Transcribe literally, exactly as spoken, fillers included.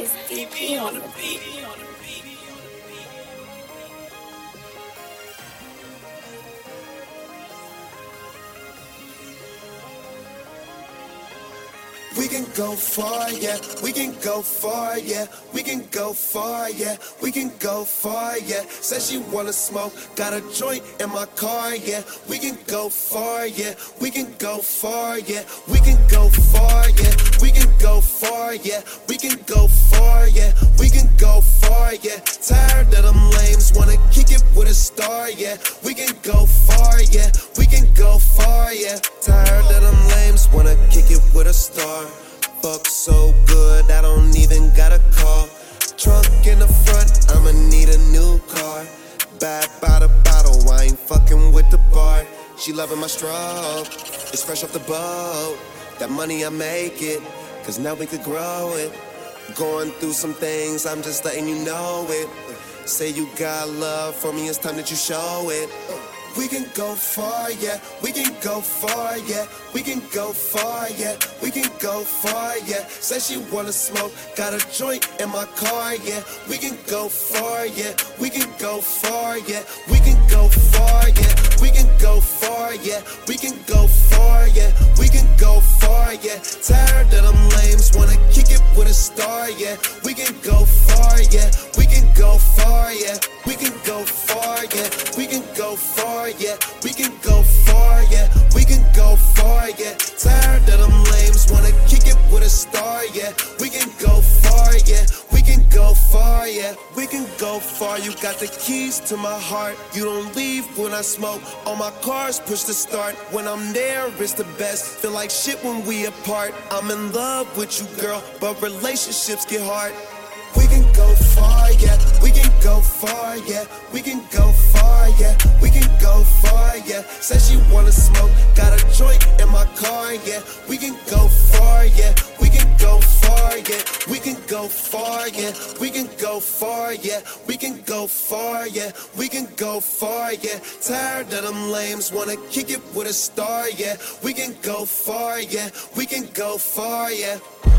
is D P on the beat. We can go far, yeah. We can go far, yeah. We can go far, yeah. We can go far, yeah. Says she wanna smoke, got a joint in my car, yeah. We can go far, yeah. We can go far, yeah. We can go far, yeah. We can go far, yeah. We can go far, yeah. We can go far, yeah. Tired of them lames, wanna kick it with a star, yeah. We can go far, yeah. We can go far, yeah. Tired of them lames, wanna kick it with a star. Fuck so good, I don't even got a car. Trunk in the front, I'ma need a new car. Bad by the bottle, I ain't fucking with the bar. She loving my stroke, it's fresh off the boat. That money I make it, cause now we could grow it. Going through some things, I'm just letting you know it. Say you got love for me, it's time that you show it. We can go far, yeah. We can go far, yeah. We can go far, yeah. We can go far, yeah. Says she wanna smoke, got a joint in my car, yeah. We can go far, yeah. We can go far, yeah. We can go far, yeah. We can go far, yeah. We can go far, yeah. We can go far, yeah. Tired of them lames, wanna kick it with a star, yeah. We can go far, yeah. We can go far, yeah. We can go far, yeah. We can go far, yeah. We can go far, yeah. We can go far, yeah. Tired of them lames, wanna kick it with a star, yeah. We can go far, yeah. We can go far, yeah. We can go far. You got the keys to my heart. You don't leave when I smoke. All my cars push to start. When I'm there, it's the best. Feel like shit when we apart. I'm in love with you, girl, but relationships get hard. We can go far, yeah. We can go far, yeah. We can go far, yeah. We can go far, yeah. Says she wanna smoke, got a joint in my car, yeah. We can go far, yeah. We can go far, yeah. We can go far, yeah. We can go far, yeah. We can go far, yeah. We can go far, yeah. Tired of them lames, wanna kick it with a star, yeah. We can go far, yeah. We can go far, yeah.